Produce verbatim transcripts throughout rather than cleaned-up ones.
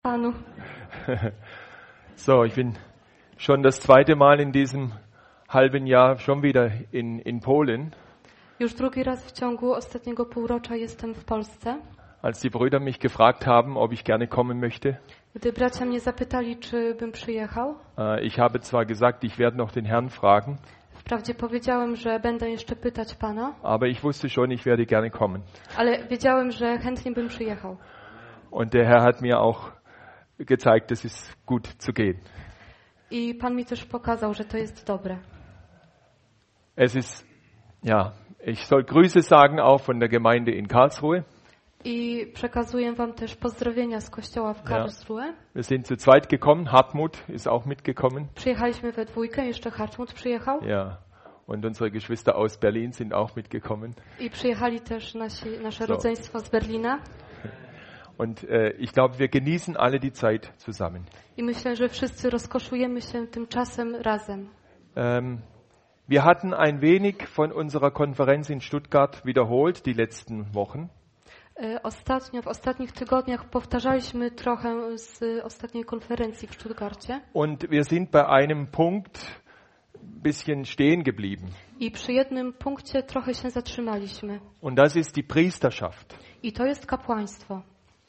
Panu. So, ich bin schon das zweite Mal in diesem halben Jahr schon wieder in, in Polen. Już drugi raz w ciągu ostatniego półrocza jestem w Polsce. Als die Brüder mich gefragt haben, ob ich gerne kommen möchte. Gdy bracia mnie zapytali, czy bym przyjechał, Äh, ich habe zwar gesagt, ich werde noch den Herrn fragen, wprawdzie powiedziałem, że będę jeszcze pytać Pana, aber ich wusste schon, ich werde gerne kommen. ale wiedziałem, że chętnie bym przyjechał. Und der Herr hat mir auch gezeigt, es ist gut zu gehen. I Pan mi też pokazał, że to jest dobre. Es ist, ja, ich soll Grüße sagen auch von der Gemeinde in Karlsruhe. I przekazuję Wam też pozdrowienia z kościoła w Karlsruhe. Wir sind zu zweit gekommen, Hartmut ist auch mitgekommen. Przyjechaliśmy we dwójkę, jeszcze Hartmut przyjechał. Ja, und unsere Geschwister aus Berlin sind auch mitgekommen. I przyjechali też nasi, nasze So. rodzeństwo z Berlina. Und äh, ich glaube, wir genießen alle die Zeit zusammen. I myślę, że wszyscy rozkoszujemy się tym czasem razem. Ähm, wir hatten ein wenig von unserer Konferenz in Stuttgart wiederholt die letzten Wochen. E, Ostatnio, w ostatnich tygodniach powtarzaliśmy trochę z ostatniej konferencji w Stuttgarcie. Und wir sind bei einem Punkt ein bisschen stehen geblieben. I przy jednym punkcie trochę się zatrzymaliśmy. Und das ist die Priesterschaft. I to jest kapłaństwo.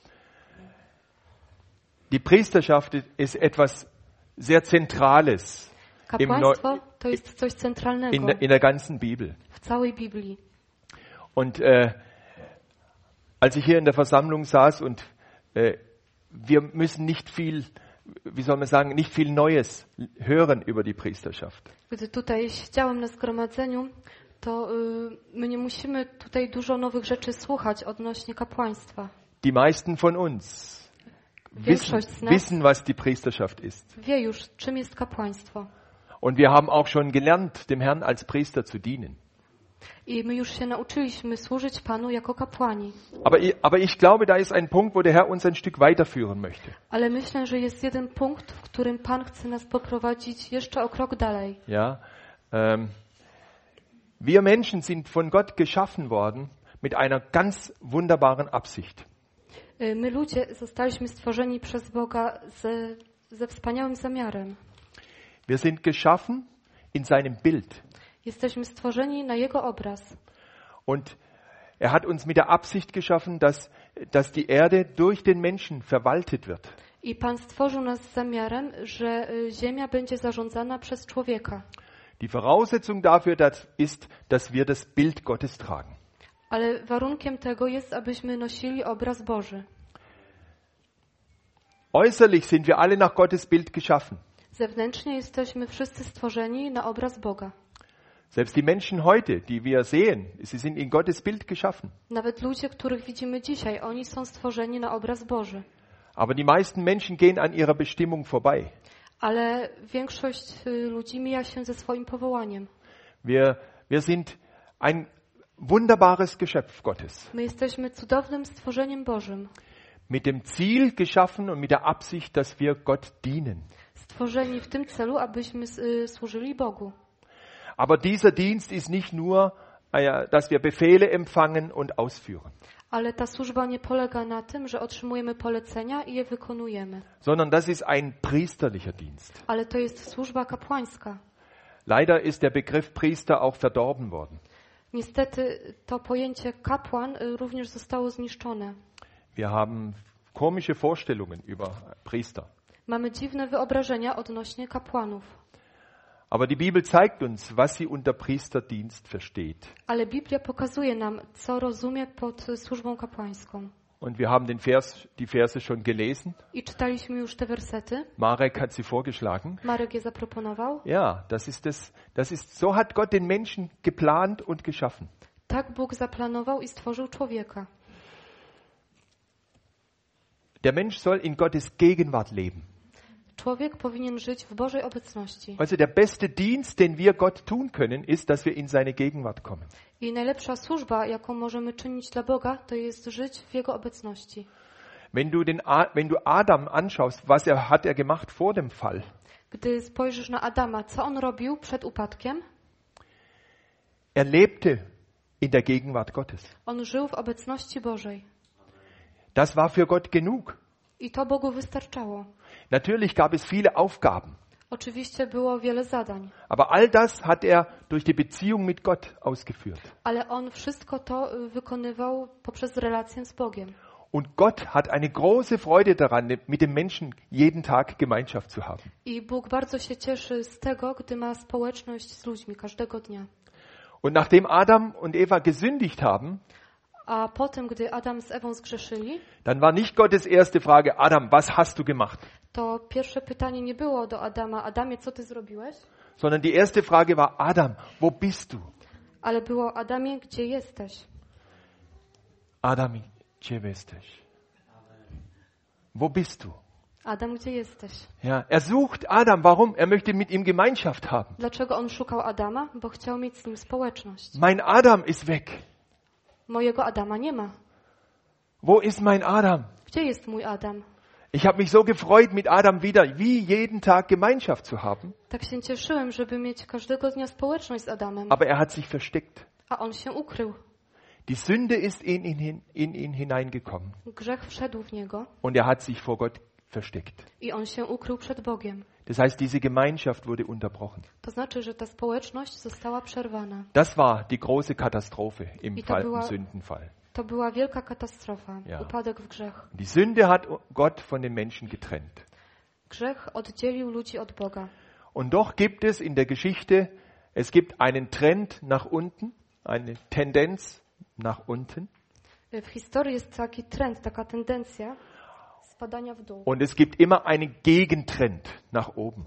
Die Priesterschaft ist etwas sehr Zentrales im Neu- Kapłaństwo to jest coś centralnego in, der- in der ganzen Bibel. w całej Biblii. Und äh, als ich hier in der Versammlung saß und äh, wir müssen nicht viel, wie soll man sagen, nicht viel Neues hören über die Priesterschaft. Gdy tutaj siedziałem na zgromadzeniu, to y, my nie musimy tutaj dużo nowych rzeczy słuchać odnośnie kapłaństwa. Die meisten von uns wissen, Większość z nas wissen, was die Priesterschaft ist. wie już, czym jest kapłaństwo. Und wir haben auch schon gelernt, dem Herrn als Priester zu dienen. I my już się nauczyliśmy służyć Panu jako kapłani. Aber ich, aber ich glaube, da ist ein Punkt, wo der Herr uns ein Stück weiterführen möchte. Ale myślę, że jest jeden punkt, w którym Pan chce nas poprowadzić jeszcze o krok dalej. Ja, ähm, wir Menschen sind von Gott geschaffen worden mit einer ganz wunderbaren Absicht. Y, My ludzie zostaliśmy stworzeni przez Boga ze, ze wspaniałym zamiarem. Wir sind geschaffen in seinem Bild. Jesteśmy stworzeni na Jego obraz. Und er hat uns mit der Absicht geschaffen, dass, dass die Erde durch den Menschen verwaltet wird. I Pan stworzył nas z zamiarem, że y, ziemia będzie zarządzana przez człowieka. Die Voraussetzung dafür das ist, dass wir das Bild Gottes tragen. Ale warunkiem tego jest, abyśmy nosili obraz Boży. Äußerlich sind wir alle nach Gottes Bild geschaffen. Zewnętrznie jesteśmy wszyscy stworzeni na obraz Boga. Selbst die Menschen heute, die wir sehen, sie sind in Gottes Bild geschaffen. Nawet ludzie, których widzimy dzisiaj, oni są stworzeni na obraz Boży. Aber die meisten Menschen gehen an ihrer Bestimmung vorbei. Ale większość y, ludzi mija się ze swoim powołaniem. Wir, wir sind ein wunderbares Geschöpf Gottes. My jesteśmy cudownym stworzeniem Bożym. Mit dem Ziel geschaffen und mit der Absicht, dass wir Gott dienen. Stworzeni w tym celu, abyśmy y, służyli Bogu. Aber dieser Dienst ist nicht nur, äh, dass wir Befehle empfangen und ausführen, Ale ta służba nie polega na tym, że otrzymujemy polecenia i je wykonujemy. sondern das ist ein priesterlicher Dienst. Ale to jest służba kapłańska. Leider ist der Begriff Priester auch verdorben worden. Niestety to pojęcie kapłan y, również zostało zniszczone. Wir haben komische Vorstellungen über Priester. Mamy dziwne wyobrażenia odnośnie kapłanów. Aber die Bibel zeigt uns, was sie unter Priesterdienst versteht. Ale Biblia pokazuje nam, co rozumie pod y, służbą kapłańską. Und wir haben den Vers, die Verse schon gelesen. I czytaliśmy już te wersety. Marek hat sie vorgeschlagen. Marek je zaproponował. Ja, das ist das, das ist, so hat Gott den Menschen geplant und geschaffen. Tak Bóg zaplanował i stworzył człowieka. Der Mensch soll in Gottes Gegenwart leben. Człowiek powinien żyć w Bożej obecności. Also der beste Dienst, den wir Gott tun können, ist, dass wir in seine Gegenwart kommen. I najlepsza służba, jaką możemy czynić dla Boga, to jest żyć w Jego obecności. Wenn du den, A- wenn du Adam anschaust, was er hat er gemacht vor dem Fall? Gdy spojrzysz na Adama, co on robił przed upadkiem? Er lebte in der Gegenwart Gottes. On żył w obecności Bożej. Das war für Gott genug. I to Bogu wystarczało. Natürlich gab es viele Aufgaben, Oczywiście było wiele zadań, aber all das hat er durch die Beziehung mit Gott ausgeführt. ale on wszystko to y, wykonywał poprzez relację z Bogiem. Und Gott hat eine große Freude daran, mit dem Menschen jeden Tag Gemeinschaft zu haben. I Bóg bardzo się cieszy z tego, gdy ma społeczność z ludźmi każdego dnia. Und nachdem Adam und Eva gesündigt haben, A potem, gdy Adam z Ewą zgrzeszyli, dann war nicht Gottes erste Frage, Adam, was hast du gemacht? to pierwsze pytanie nie było do Adama, Adamie, co ty zrobiłeś? Sondern die erste Frage war, Adam, wo bist du? Ale było, Adamie, gdzie jesteś? Adam, gdzie jesteś? Wo bist du? Adam, gdzie jesteś? Ja, er sucht Adam, warum? Er möchte mit ihm Gemeinschaft haben. Dlaczego on szukał Adama? Bo chciał mieć z nim społeczność. Mein Adam ist weg. Mojego Adama nie ma. Wo ist mein Adam? Gdzie jest mój Adam? Ich habe mich so gefreut, mit Adam wieder wie jeden Tag Gemeinschaft zu haben. Tak się cieszyłem, żeby mieć każdego dnia społeczność z Adamem. Aber er hat sich versteckt. A on się ukrył. Die Sünde ist in ihn, in ihn hineingekommen. Grzech wszedł w niego Und er hat sich vor Gott versteckt. i on się ukrył przed Bogiem. Das heißt, diese Gemeinschaft wurde unterbrochen. To znaczy, że ta społeczność została przerwana. Das war die große Katastrophe im, I to Fall, im była- Sündenfall. To była wielka katastrofa, Ja. upadek w grzech. Die Sünde hat Gott von den Menschen getrennt. Grzech oddzielił ludzi od Boga. Und doch gibt es in der Geschichte, es gibt einen Trend nach unten, eine Tendenz nach unten. W historii jest taki trend, taka tendencja spadania w dół. Und es gibt immer einen Gegentrend nach oben.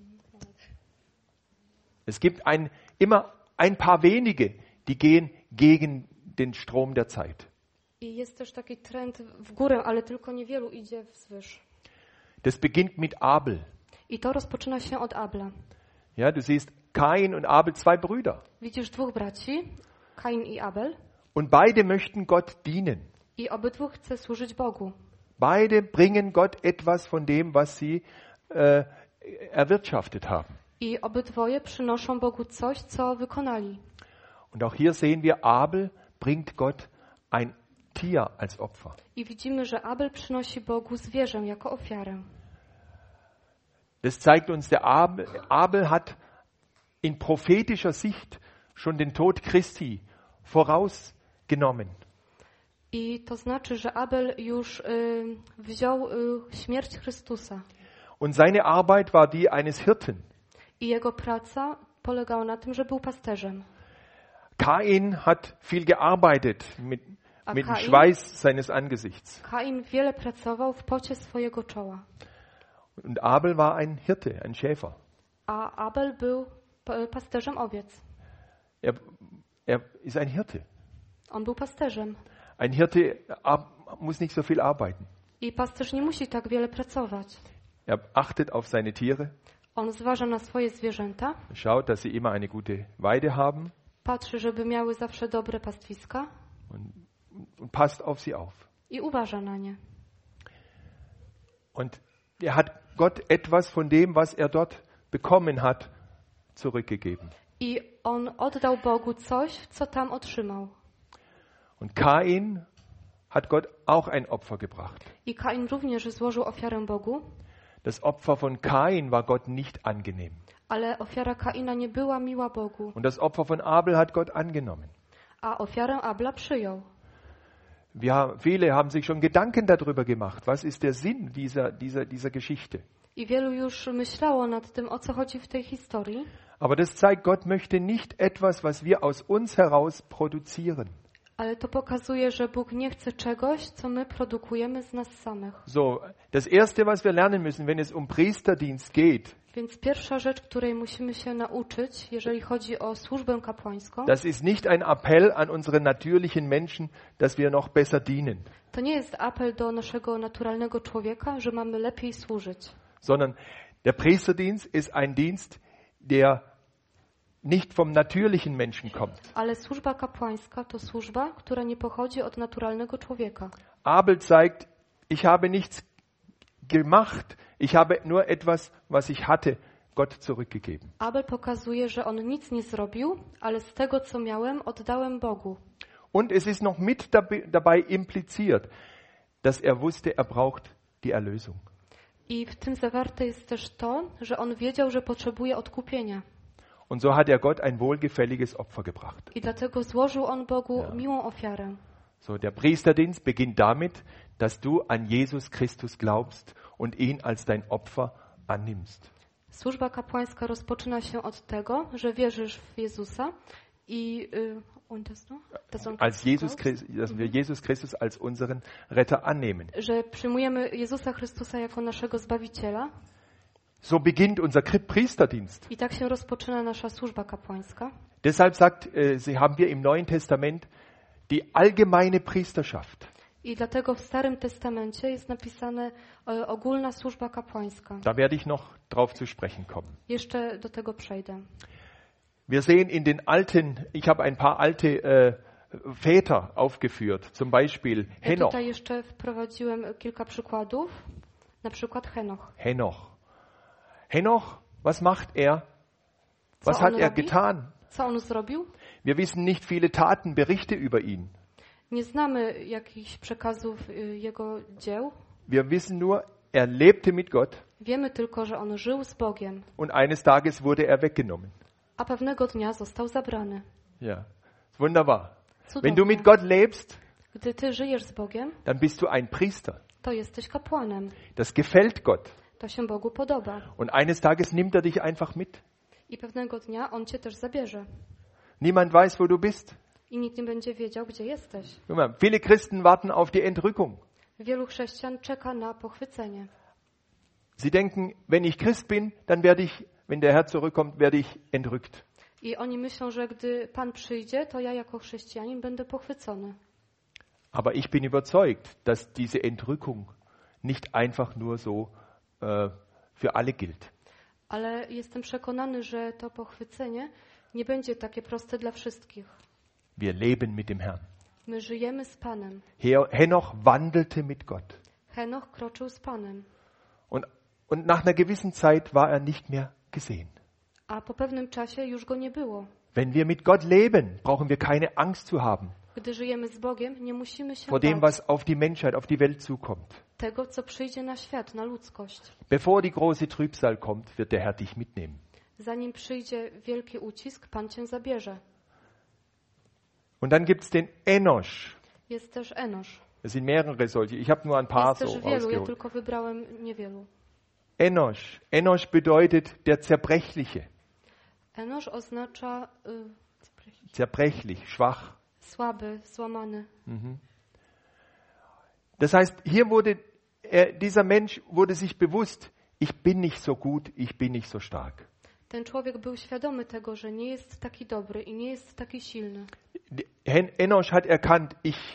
Es gibt ein, immer ein paar wenige, die gehen gegen den Strom der Zeit. I jest też taki trend w górę, ale tylko niewielu idzie wzwyż. Das beginnt mit Abel. I to rozpoczyna się od Abla. Ja, du siehst Kain und Abel, zwei Brüder. Widzisz dwóch braci, Kain i Abel, Und beide möchten Gott dienen. i obydwu chce służyć Bogu. Beide bringen Gott etwas von dem, was sie äh, erwirtschaftet haben. I obydwoje przynoszą Bogu coś, co wykonali. Und auch hier sehen wir, Abel bringt Gott ein Tier als Opfer. I widzimy, że Abel przynosi Bogu zwierzę jako ofiarę. Das zeigt uns, der Abel, Abel hat in prophetischer Sicht schon den Tod Christi vorausgenommen. I to znaczy, że Abel już y, wziął y, śmierć Chrystusa. Und seine Arbeit war die eines Hirten. I jego praca polegała na tym, że był pasterzem. Kain hat viel gearbeitet mit, A mit dem Kain? Schweiß seines Angesichts. Kain wiele pracował w pocie swojego czoła. Und Abel war ein Hirte, ein Schäfer. A Abel był pa- pasterzem owiec. Er, er ist ein Hirte. On był pasterzem. Ein Hirte ar- muss nicht so viel arbeiten. I pasterz nie musi tak wiele pracować. Er achtet auf seine Tiere, On zważa na swoje zwierzęta, schaut, dass sie immer eine gute Weide haben patrzy, żeby miały zawsze dobre pastwiska und, und passt auf sie auf. i uważa na nie. Und er hat Gott etwas von dem, was er dort bekommen hat, zurückgegeben. I on oddał Bogu coś, co tam otrzymał. Und Kain hat Gott auch ein Opfer gebracht. I Kain również złożył ofiarę Bogu, Das Opfer von Kain war Gott nicht angenehm. ale ofiara Kaina nie była miła Bogu, Und das Opfer von Abel hat Gott angenommen. a ofiarę Abla przyjął. Wir, haben- viele haben sich schon Gedanken darüber gemacht. Was ist der Sinn dieser, dieser, dieser Geschichte? I wielu już myślało nad tym, o co chodzi w tej historii, Aber das zeigt, Gott möchte nicht etwas, was wir aus uns heraus produzieren. ale to pokazuje, że Bóg nie chce czegoś, co my produkujemy z nas samych. So, das erste, was wir lernen müssen, wenn es um Priesterdienst geht, Więc pierwsza rzecz, której musimy się nauczyć, jeżeli chodzi o służbę kapłańską, das ist nicht ein Appell an unsere natürlichen Menschen, dass wir noch besser dienen, to nie jest apel do naszego naturalnego człowieka, że mamy lepiej służyć. sondern der Priesterdienst ist ein Dienst, der nicht vom natürlichen Menschen kommt. Ale służba kapłańska to służba, która nie pochodzi od naturalnego człowieka. Abel zeigt, ich habe nichts gemacht, ich habe nur etwas, was ich hatte, Gott zurückgegeben. Abel pokazuje, że on nic nie zrobił, ale z tego, co miałem, oddałem Bogu. Und es ist noch mit dab- dabei impliziert, dass er wusste, er braucht die Erlösung. I w tym zawarte jest też to, że on wiedział, że potrzebuje odkupienia. Und so hat er Gott ein wohlgefälliges Opfer gebracht. I dlatego złożył on Bogu Ja. miłą ofiarę. So, der Priesterdienst beginnt damit, dass du an Jesus Christus glaubst und ihn als dein Opfer annimmst. Służba kapłańska rozpoczyna się od tego, że wierzysz w Jezusa i y, und das, no? das Als Jesus Christus, dass wir Jesus Christus als unseren Retter annehmen. że przyjmujemy Jezusa Chrystusa jako naszego Zbawiciela. So beginnt unser Priesterdienst. I tak się rozpoczyna nasza służba kapłańska. Deshalb sagt, äh, sie haben wir im Neuen Testament die allgemeine Priesterschaft. I dlatego w Starym Testamencie jest napisane e, ogólna służba kapłańska. Da werde ich noch drauf zu sprechen kommen. Jeszcze do tego przejdę. Wir sehen in den alten, ich habe ein paar alte äh, Väter aufgeführt, zum Beispiel Ja Henoch. tutaj jeszcze wprowadziłem kilka przykładów. Na przykład Henoch. Henoch. Henoch, was macht er? Was Co hat on er robi? getan? Co on zrobił? Wir wissen nicht viele Taten, Berichte über ihn. Nie znamy jakichś przekazów y, jego dzieł. Wir wissen nur, er lebte mit Gott Wiemy tylko, że on żył z Bogiem, und eines Tages wurde er weggenommen. a pewnego dnia został zabrany. Ja, wunderbar. Wenn du Cudownie. mit Gott lebst, Gdy ty żyjesz z Bogiem, dann bist du ein Priester. to jesteś kapłanem. Das gefällt Gott. To się Bogu podoba. Und eines Tages nimmt er dich einfach mit. I pewnego dnia on cię też zabierze. Niemand weiß, wo du bist. I nikt nie będzie wiedział, gdzie jesteś. Guck mal, viele Christen warten auf die Entrückung. Wielu chrześcijan czeka na pochwycenie. Sie denken, wenn ich Christ bin, dann werde ich, wenn der Herr zurückkommt, werde ich entrückt. I oni myślą, że gdy Pan przyjdzie, to ja jako chrześcijanin będę pochwycony. Aber ich bin überzeugt, dass diese Entrückung nicht einfach nur so äh, für alle gilt. Ale jestem przekonany, że to pochwycenie nie będzie takie proste dla wszystkich. Wir leben mit dem Herrn. My żyjemy z Panem. He- Henoch wandelte mit Gott. Henoch kroczył z Panem. Und, und nach einer gewissen Zeit war er nicht mehr gesehen. A po pewnym czasie już go nie było. Wenn wir mit Gott leben, brauchen wir keine Angst zu haben Gdy żyjemy z Bogiem, nie musimy się vor dem, bać was auf die Menschheit, auf die Welt zukommt. tego, co przyjdzie na świat, na ludzkość. Bevor die große Trübsal kommt, wird der Herr dich mitnehmen. Zanim przyjdzie wielki ucisk, Pan cię zabierze. Und dann gibt es den Enosch. Jest też Enosz. Es sind mehrere solche. Ich habe nur ein paar Jest so też wielu, ja rausgeholt. tylko wybrałem niewielu. Enosch. Enosch bedeutet der Zerbrechliche. Enosz oznacza y, Zerbrechlich, schwach. słaby, złamany. Das heißt, hier wurde er, dieser Mensch wurde sich bewusst, ich bin nicht so gut, ich bin nicht so stark. Ten człowiek był świadomy tego, że nie jest taki dobry i nie jest taki silny. Hen- Enosch hat erkannt, ich,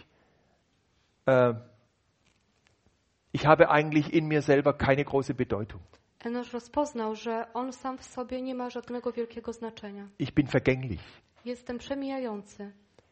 äh, ich habe eigentlich in mir selber keine große Bedeutung. Enosz rozpoznał, że on sam w sobie nie ma żadnego wielkiego znaczenia. Ich bin vergänglich. Jestem przemijający.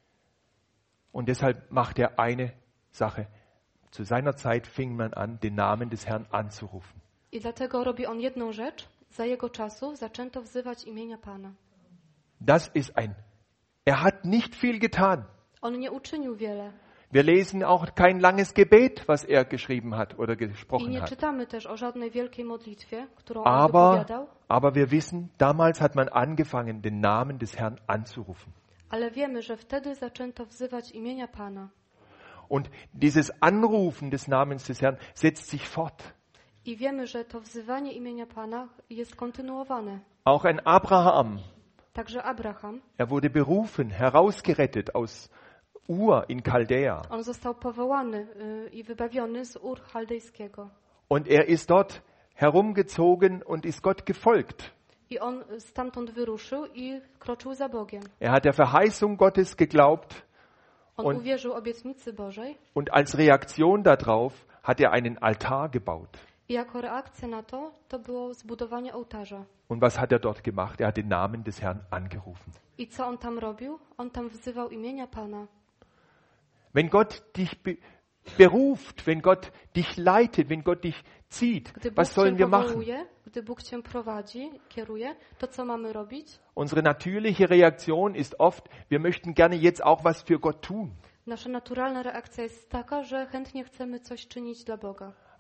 Und deshalb macht er eine Sache. Zu seiner Zeit fing man an, den Namen des Herrn anzurufen. I dlatego robi on jedną rzecz. Za jego czasów zaczęto wzywać imienia Pana. Das ist ein, er hat nicht viel getan. On nie uczynił wiele. Wir lesen auch kein langes Gebet, was er geschrieben hat oder I gesprochen nie hat. czytamy też o żadnej wielkiej modlitwie, którą on Aber, wypowiadał. aber wir wissen, damals hat man angefangen, den Namen des Herrn anzurufen. Ale wiemy, że wtedy zaczęto wzywać imienia Pana. Und dieses Anrufen des Namens des Herrn setzt sich fort. I wiemy, że to wzywanie imienia Pana jest kontynuowane. Auch ein Abraham, Także Abraham, er wurde berufen, herausgerettet aus Ur in Chaldea. on został powołany y, i wybawiony z Ur Chaldejskiego. Und er ist dort herumgezogen und ist Gott gefolgt. I on stamtąd wyruszył i kroczył za Bogiem. Er hat der Verheißung Gottes geglaubt On Und- uwierzył obietnicy Bożej und als Reaktion darauf hat er einen Altar gebaut. i jako reakcja na to, to było zbudowanie ołtarza. Und was hat er dort gemacht? Er hat den Namen des Herrn angerufen. I co on tam robił? On tam wzywał imienia Pana. Wenn Gott dich be beruft, wenn Gott dich leitet, wenn Gott dich zieht, Gdy Bóg was cię sollen wir machen? powołuje, gdy Bóg cię prowadzi, kieruje, to co mamy robić? Unsere natürliche Reaktion ist oft, wir möchten gerne jetzt auch was für Gott tun. Nasza naturalna reakcja jest taka, że chętnie chcemy coś czynić dla Boga.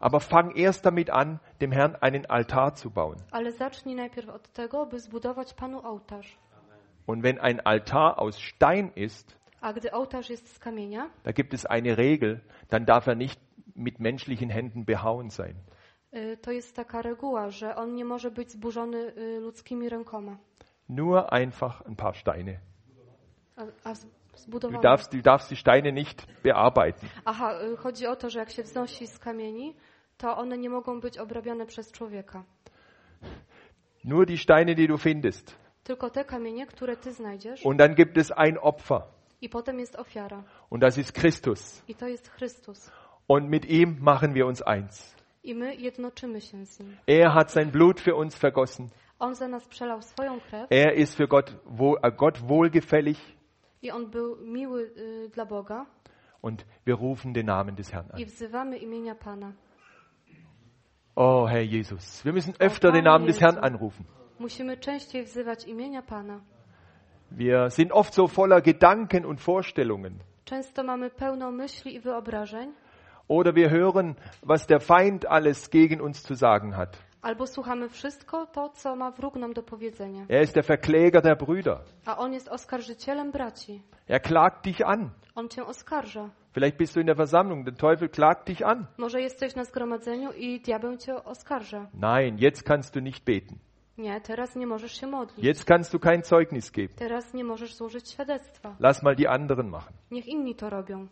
Aber fang erst damit an, dem Herrn einen Altar zu bauen. Ale zacznij najpierw od tego, by zbudować Panu ołtarz. Und wenn ein Altar aus Stein ist, A gdy ołtarz jest z kamienia, da gibt es eine Regel, dann darf er nicht mit menschlichen Händen behauen sein. y, to jest taka reguła, że on nie może być zburzony y, ludzkimi rękoma. Nur einfach ein paar Steine. A, a z- Du zbudowany. darfst, du darfst die Steine nicht bearbeiten. Aha, y, chodzi o to, że jak się wznosi z kamieni, to one nie mogą być obrabiane przez człowieka. Nur die Steine, die du findest. Tylko te kamienie, które ty znajdziesz. Und dann gibt es ein Opfer. I potem jest ofiara. Und das ist Christus. I to jest Chrystus. Und mit ihm machen wir uns eins. I my jednoczymy się z Nim. Er hat sein Blut für uns vergossen. On za nas przelał swoją krew Er ist für Gott, wohl, äh, Gott wohlgefällig. i On był miły y, dla Boga Und wir rufen den Namen des Herrn i an. wzywamy imienia Pana. Oh, Herr Jesus. Wir müssen öfter den Namen des Herrn anrufen. Musimy częściej wzywać imienia Pana. Wir sind oft so voller Gedanken und Vorstellungen. Często mamy pełno myśli i wyobrażeń, Oder wir hören, was der Feind alles gegen uns zu sagen hat. albo słuchamy wszystko to, co ma wróg nam do powiedzenia. Er ist der Verkläger der Brüder. A On jest oskarżycielem braci. Er klagt dich an. On cię oskarża. Vielleicht bist du in der Versammlung, der Teufel klagt dich an. Może jesteś na zgromadzeniu i diabeł cię oskarża. Nein, jetzt kannst du nicht beten. Nie, teraz nie możesz się modlić. Jetzt kannst du kein Zeugnis geben. Teraz nie możesz złożyć świadectwa. Lass mal die anderen machen. Niech inni to robią.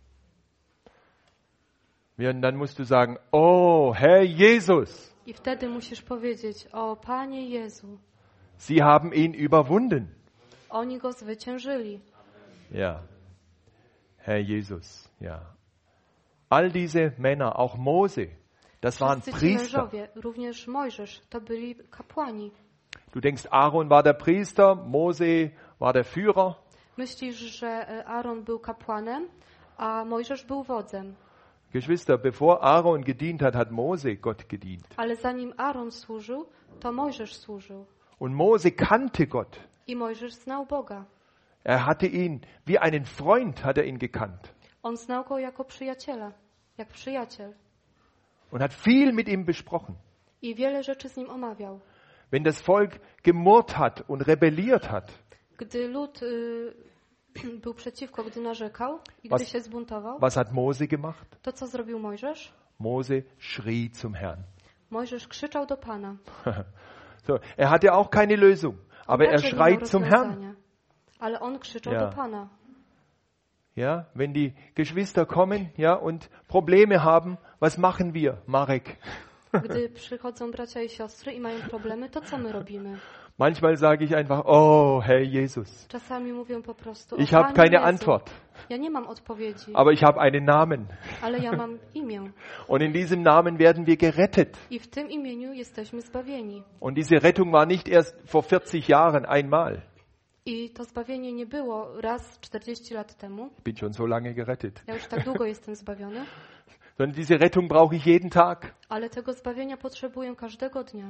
Ja, und dann musst du sagen, oh, Herr Jesus, I wtedy musisz powiedzieć: o Panie Jezu, Sie haben ihn überwunden. oni go zwyciężyli. Ja, Herr Jesus, ja. All diese Männer, auch Mose, das waren Wszyscy ci Priester. mężowie, również Mojżesz, to byli kapłani. Du denkst, Aaron war der Priester, Mose war der Führer. Myślisz, że e, Aaron był kapłanem, a Mojżesz był wodzem. Geschwister, bevor Aaron gedient hat, hat Mose Gott gedient. Ale zanim Aaron służył, to Mojżesz służył. Und Mose kannte Gott. I Mojżesz znał Boga. Er hatte ihn, wie einen Freund hat er ihn gekannt. On znał go jako przyjaciela, jak przyjaciel. Und hat viel mit ihm besprochen. I wiele rzeczy z nim omawiał. Wenn das Volk gemurrt hat und rebelliert hat, Gdy lud y, był przeciwko, gdy narzekał i Was- gdy się zbuntował, was hat Mose gemacht? to co zrobił Mojżesz? Mose schrie zum Herrn. Mojżesz krzyczał do Pana. So, er hatte auch keine Lösung, On aber er także nie miał schreit zum Herrn. rozwiązania. Ale on krzyczał Ja. do Pana. Ja, wenn die Geschwister kommen, ja, und Probleme haben, was machen wir, Marek? Gdy przychodzą bracia i siostry i mają problemy, to co my robimy? Manchmal sage ich einfach, oh, Herr Jesus, Czasami mówią po prostu: o ich habe Panie keine Jezu, Antwort, ja nie mam odpowiedzi, aber ich habe einen Namen. ale ja mam imię. Und in diesem Namen werden wir gerettet. I w tym imieniu jesteśmy zbawieni. Und diese Rettung war nicht erst vor vierzig Jahren einmal. I to zbawienie nie było raz czterdzieści lat temu. Ich bin schon so lange gerettet. Ja już tak długo jestem zbawiony. Sondern diese Rettung brauche ich jeden Tag. Ale tego zbawienia potrzebuję każdego dnia.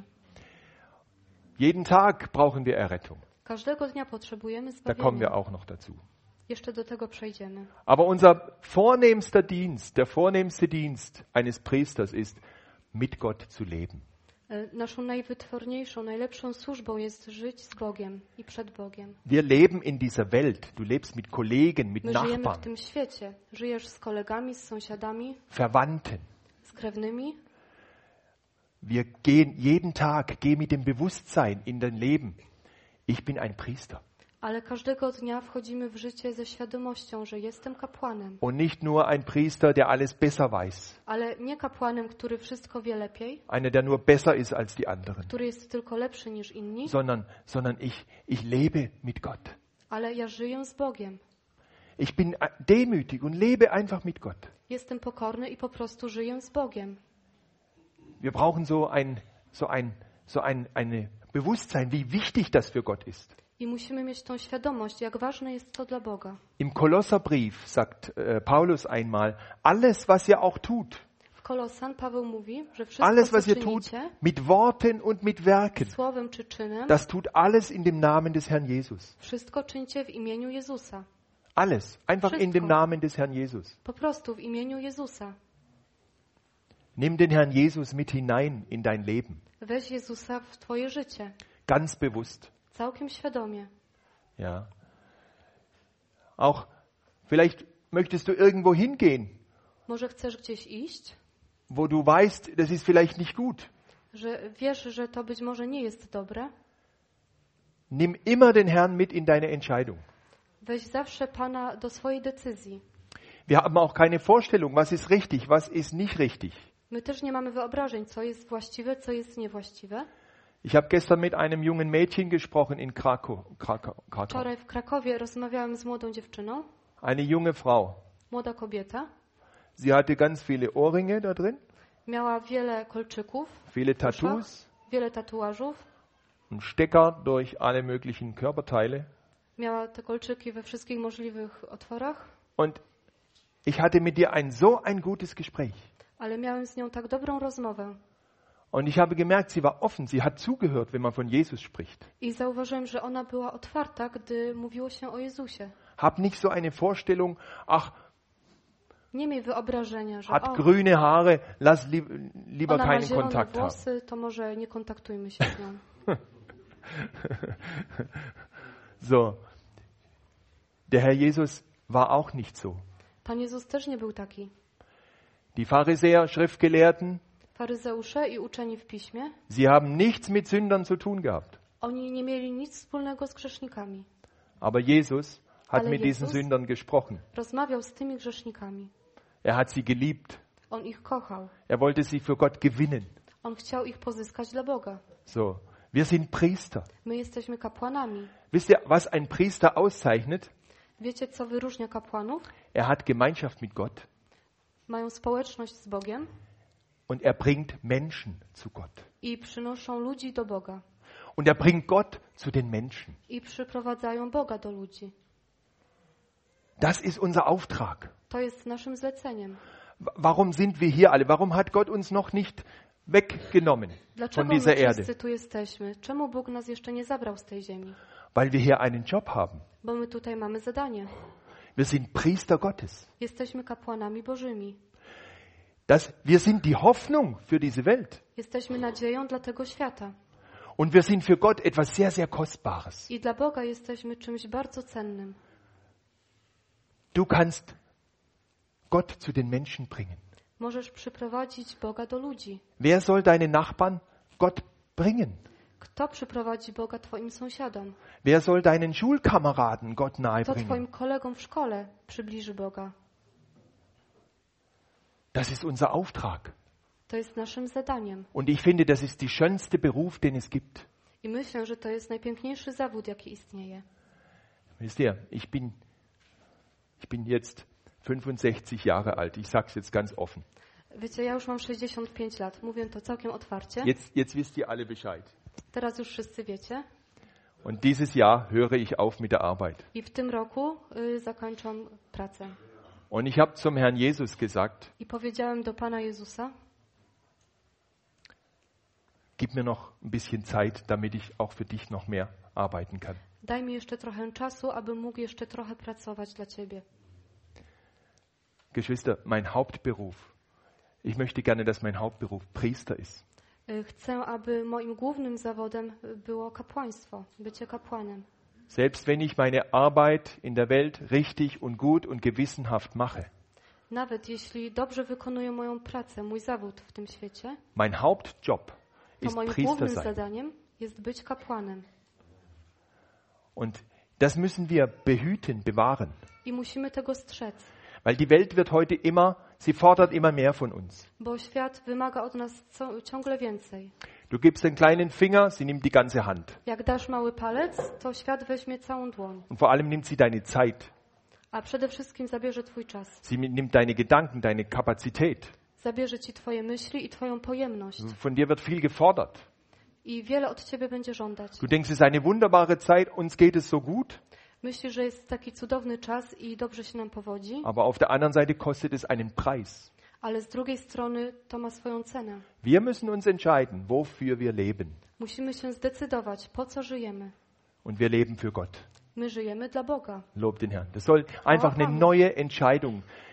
Jeden Tag brauchen wir Errettung. Każdego dnia potrzebujemy Da kommen wir zbawienia. auch noch dazu. Jeszcze do tego przejdziemy. Aber unser vornehmster Dienst, der vornehmste Dienst eines Priesters ist, mit Gott zu leben. E, Naszą najwytworniejszą, najlepszą służbą jest żyć z Bogiem i przed Bogiem. Wir leben in dieser Welt. Du lebst mit Kollegen, mit My żyjemy w Nachbarn, tym świecie. Żyjesz z kolegami, z sąsiadami, Verwandten. z krewnymi. Wir gehen jeden Tag, geh mit dem Bewusstsein in dein Leben. Ich bin ein Priester. Ale każdego dnia wchodzimy w życie ze świadomością, że jestem kapłanem. Und nicht nur ein Priester, der alles besser weiß. Ale nie kapłanem, który wszystko wie lepiej, Einer, der nur besser ist als die anderen. który jest tylko lepszy niż inni, Sondern, sondern ich, ich lebe mit Gott. ale ja żyję z Bogiem. Ich bin demütig und lebe einfach mit Gott. Jestem pokorny i po prostu żyję z Bogiem. Wir brauchen so ein, so ein, so ein eine Bewusstsein, wie wichtig das für Gott ist. I musimy mieć tą świadomość, jak ważne jest to dla Boga. Im Kolosserbrief sagt äh, Paulus einmal, alles, was ihr auch tut, W Kolosan Paweł mówi, że wszystko, alles, co was ihr tut, czynicie, mit Worten und mit Werken, słowem czy czynem, das tut alles in dem Namen des Herrn Jesus. wszystko czyńcie w imieniu Jezusa. Alles, einfach in dem Wszystko. Namen des Herrn Jesus. Po prostu w imieniu Jezusa. Nimm den Herrn Jesus mit hinein in dein Leben. Weź Jezusa w twoje życie. Ganz bewusst. Całkiem świadomie. Ja. Auch vielleicht möchtest du irgendwo hingehen, Może chcesz gdzieś iść, wo du weißt, das ist vielleicht nicht gut. że wiesz, że to być może nie jest dobre. Nimm immer den Herrn mit in deine Entscheidung. Weź zawsze Pana do swojej decyzji. Wir haben auch keine Vorstellung, was ist richtig, was ist nicht richtig. My też nie mamy wyobrażeń, co jest właściwe, co jest niewłaściwe. Ich habe gestern mit einem jungen Mädchen gesprochen in Krakow. Krakow, Krakow. Wczoraj w Krakowie rozmawiałem z młodą dziewczyną, Eine junge Frau. młoda kobieta. Sie hatte ganz viele Ohrringe da drin, Miała wiele kolczyków, viele w uszach, Tattoos, wiele tatuażów. und Stecker durch alle möglichen Körperteile. Miała te kolczyki we wszystkich możliwych otworach, Und ich hatte mit ihr ein so ein gutes Gespräch. ale miałem z nią tak dobrą rozmowę. Und ich habe gemerkt, sie war offen, sie hat zugehört, wenn man von Jesus spricht. I zauważyłem, że ona była otwarta, gdy mówiło się o Jezusie. Hab nicht so eine Vorstellung, ach, Nie miej wyobrażenia, że hat o, grüne Haare, lass li lieber ona ma keinen zielone Kontakt haben. włosy, to może nie kontaktujmy się z nią. So, der Herr Jesus war auch nicht so. Pan Jezus też nie był taki. Die Pharisäer, Schriftgelehrten, Faryzeusze i uczeni w piśmie, sie haben nichts mit Sündern zu tun gehabt. oni nie mieli nic wspólnego z grzesznikami. Aber Jesus hat Ale mit diesen Jesus Sündern gesprochen. rozmawiał z tymi grzesznikami. Er hat sie geliebt. On ich kochał. Er wollte sie für Gott gewinnen. On chciał ich pozyskać dla Boga. So, wir sind Priester. My jesteśmy kapłanami. Wisst ihr, was ein Priester auszeichnet? Wiecie, co wyróżnia kapłanów? Er hat Gemeinschaft mit Gott Mają społeczność z Bogiem und er bringt Menschen zu Gott. i przynoszą ludzi do Boga. Und er bringt Gott zu den Menschen. I przyprowadzają Boga do ludzi. Das ist unser Auftrag. To jest naszym zleceniem. W- Warum sind wir hier alle? Warum hat Gott uns noch nicht weggenommen von Dlaczego my dieser Erde? wszyscy tu jesteśmy? Czemu Bóg nas jeszcze nie zabrał z tej ziemi? Weil wir hier einen Job haben. Bo my tutaj mamy zadanie. Wir sind Priester Gottes. Jesteśmy kapłanami Bożymi. Das, wir sind die Hoffnung für diese Welt. Jesteśmy nadzieją dla tego świata. Und wir sind für Gott etwas sehr, sehr Kostbares. I dla Boga jesteśmy czymś bardzo cennym. Du kannst Gott zu den Menschen bringen. Możesz przyprowadzić Boga do ludzi. Wer soll deine Nachbarn Gott bringen? Kto przyprowadzi Boga twoim sąsiadom? Wer soll deinen Schulkameraden Gott Kto nahebringen? twoim kolegom w szkole przybliży Boga? Das ist unser Auftrag. To jest naszym zadaniem. Und ich finde, das ist die schönste Beruf, den es gibt. I myślę, że to jest najpiękniejszy zawód, jaki istnieje. Wisst ihr, ich bin, ich bin jetzt fünfundsechzig Jahre alt. Ich sage es jetzt ganz offen. Wiecie, ja już mam sześćdziesiąt pięć lat. Mówię to całkiem otwarcie. Jetzt, jetzt wisst ihr alle Bescheid. Teraz już wszyscy wiecie. Und dieses Jahr höre ich auf mit der Arbeit. I w tym roku y, zakończam pracę. Und ich habe zum Herrn Jesus gesagt, I powiedziałem do Pana Jezusa, gib mir noch ein bisschen Zeit, damit ich auch für dich noch mehr arbeiten kann. daj mi jeszcze trochę czasu, abym mógł jeszcze trochę pracować dla Ciebie. Geschwister, mein Hauptberuf, ich möchte gerne, dass mein Hauptberuf Priester ist. Y, Chcę, aby moim głównym zawodem y, było kapłaństwo, bycie kapłanem. Selbst wenn ich meine Arbeit in der Welt richtig und gut und gewissenhaft mache, Nawet jeśli dobrze wykonuję moją pracę, mój zawód w tym świecie, mein Hauptjob to ist moim Priester głównym sein. zadaniem jest być kapłanem. Und das müssen wir behüten, bewahren. I musimy tego strzec, Weil die Welt wird heute immer, sie fordert immer mehr von uns. bo świat wymaga od nas co, ciągle więcej. Du gibst den kleinen Finger, sie nimmt die ganze Hand. Jak dasz mały palec, to świat weźmie całą dłoń. Und vor allem nimmt sie deine Zeit. A przede wszystkim zabierze twój czas. Sie nimmt deine Gedanken, deine Kapazität. Zabierze ci twoje myśli i twoją pojemność. Von dir wird viel gefordert. I wiele od ciebie będzie żądać. Du denkst, es ist eine wunderbare Zeit, uns geht es so gut. Myślisz, że jest taki cudowny czas i dobrze się nam powodzi, Aber auf der anderen Seite kostet es einen Preis. ale z drugiej strony to ma swoją cenę. Wir müssen uns entscheiden, wofür wir leben. Musimy się zdecydować, po co żyjemy. Und wir leben für Gott. My żyjemy dla Boga. Lob den Herrn. Das soll einfach eine neue Entscheidung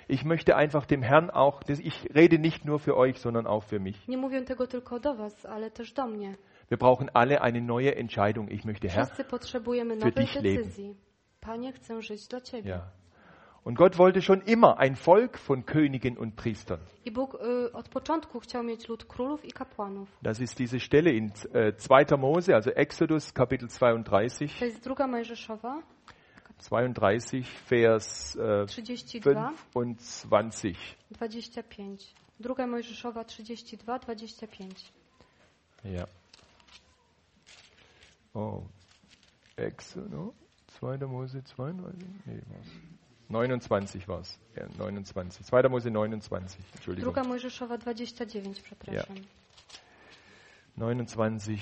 Ich möchte einfach dem Herrn auch, das, ich rede nicht nur für euch, sondern auch für mich. Nie mówię tego tylko do was, ale też do mnie. Wir brauchen alle eine neue Entscheidung. Ich möchte, Herr, Wszyscy potrzebujemy für nowej dich leben. decyzji. Panie, chcę żyć dla Ciebie. Ja. Und Gott wollte schon immer ein Volk von Königen und Priestern. I Bóg y, od początku chciał mieć lud królów i kapłanów. Das ist diese Stelle in äh, zweiter Mose, also Exodus Kapitel zweiunddreißig. To jest druga Mojżeszowa, zweiunddreißig, Vers äh, trzydzieści dwa, fünfundzwanzig. dwadzieścia pięć. Druga Mojżeszowa trzydzieści dwa, dwadzieścia pięć. Ja. Oh. Exodus, zweiter Mose zweiunddreißig, nee, was? neunundzwanzig war es. Ja, neunundzwanzig. zweiter Mose neunundzwanzig, Entschuldigung. Druga Mojżeszowa dwadzieścia dziewięć, przepraszam. Ja. neunundzwanzig.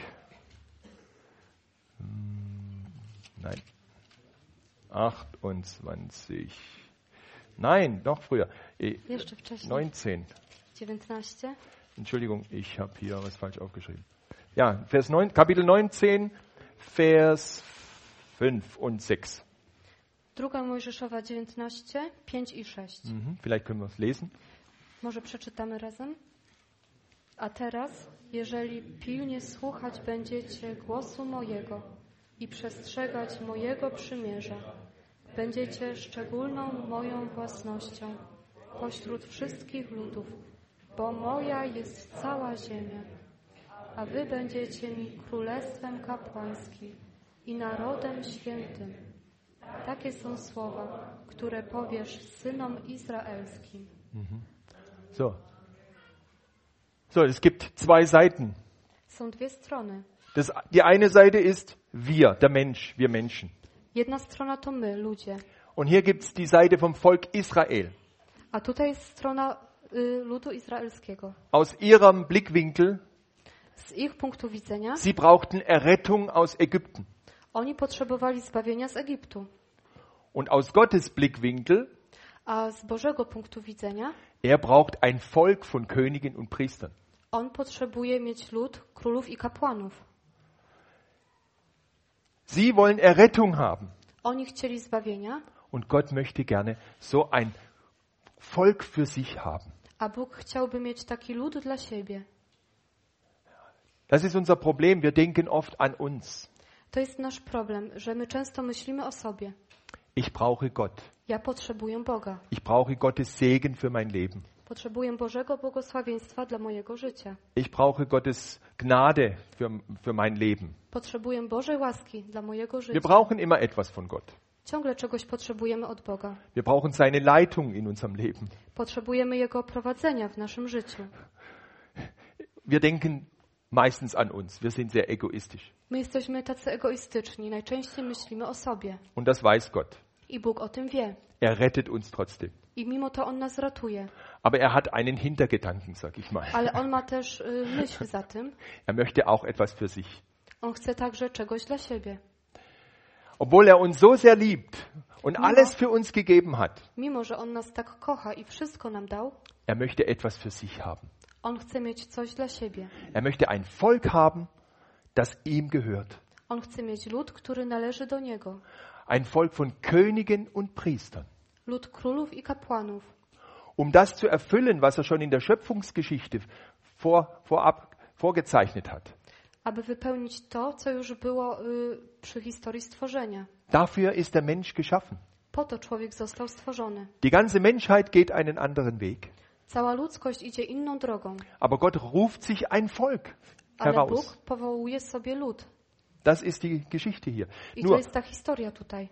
Hm, nein. achtundzwanzig. Nein, noch früher. Eh, Jeszcze wcześniej. neunzehn. dziewiętnaście. Entschuldigung, ich habe hier was falsch aufgeschrieben. Ja, Vers neun, Kapitel neunzehn, Vers fünf und sechs. Druga Mojżeszowa dziewiętnaście, pięć i sześć. Mhm, vielleicht können wir es lesen. Może przeczytamy razem? A teraz, jeżeli pilnie słuchać będziecie głosu mojego i przestrzegać mojego przymierza, będziecie szczególną moją własnością pośród wszystkich ludów, bo moja jest cała ziemia, a wy będziecie mi królestwem kapłańskim i narodem świętym. Takie są słowa, które powiesz synom izraelskim. So. So, es gibt zwei Seiten. Są dwie strony. Das, die eine Seite ist wir, der Mensch, wir Menschen. Jedna strona to my, ludzie. Und hier gibt es die Seite vom Volk Israel. A tutaj jest strona y, ludu izraelskiego. Aus ihrem Blickwinkel, Z ich punktu widzenia, sie brauchten Errettung aus Ägypten. oni potrzebowali zbawienia z Egiptu. Und aus Gottes Blickwinkel, A z Bożego punktu widzenia, er braucht ein Volk von Königen und Priestern. on potrzebuje mieć lud królów i kapłanów. Sie wollen Errettung haben. Oni chcieli zbawienia, Und Gott möchte gerne so ein Volk für sich haben. a Bóg chciałby mieć taki lud dla siebie. Das ist unser Problem. Wir denken oft an uns. To jest nasz problem, że my często myślimy o sobie. Ich brauche Gott. Ja potrzebuję Boga. Ich brauche Gottes Segen für mein Leben. Potrzebuję Bożego błogosławieństwa dla mojego życia. Ich brauche Gottes Gnade für, für mein Leben. Potrzebuję Bożej łaski dla mojego Wir życia. brauchen immer etwas von Gott. Ciągle czegoś potrzebujemy od Boga. Wir brauchen seine Leitung in unserem Leben. Potrzebujemy Jego prowadzenia w naszym życiu. Wir denken meistens an uns. Wir sind sehr egoistisch. My jesteśmy tacy egoistyczni. Najczęściej myślimy o sobie. Und das weiß Gott. I Bóg o tym wie. Er rettet uns trotzdem. I mimo to On nas ratuje. Aber er hat einen Hintergedanken, sag ich mal. Ale On ma też y, myśl za tym. Er möchte auch etwas für sich. On chce także czegoś dla siebie. Obwohl er uns so sehr liebt und alles für uns gegeben hat, Mimo, że On nas tak kocha i wszystko nam dał, er möchte etwas für sich haben. On chce mieć coś dla siebie. Er möchte ein Volk haben, das ihm gehört. On chce mieć lud, który należy do Niego. Ein Volk von Königen und Priestern. Lud królów i kapłanów. Um das zu erfüllen, was er schon in der Schöpfungsgeschichte vor, vorab vorgezeichnet hat. Aby wypełnić to, co już było y, przy historii stworzenia. Dafür ist der Mensch geschaffen. Po to człowiek został stworzony. Die ganze Menschheit geht einen anderen Weg. Cała ludzkość idzie inną drogą. Aber Gott ruft sich ein Volk Ale heraus. Bóg powołuje sobie lud. Das ist die Geschichte hier. I to Nur, jest ta historia tutaj.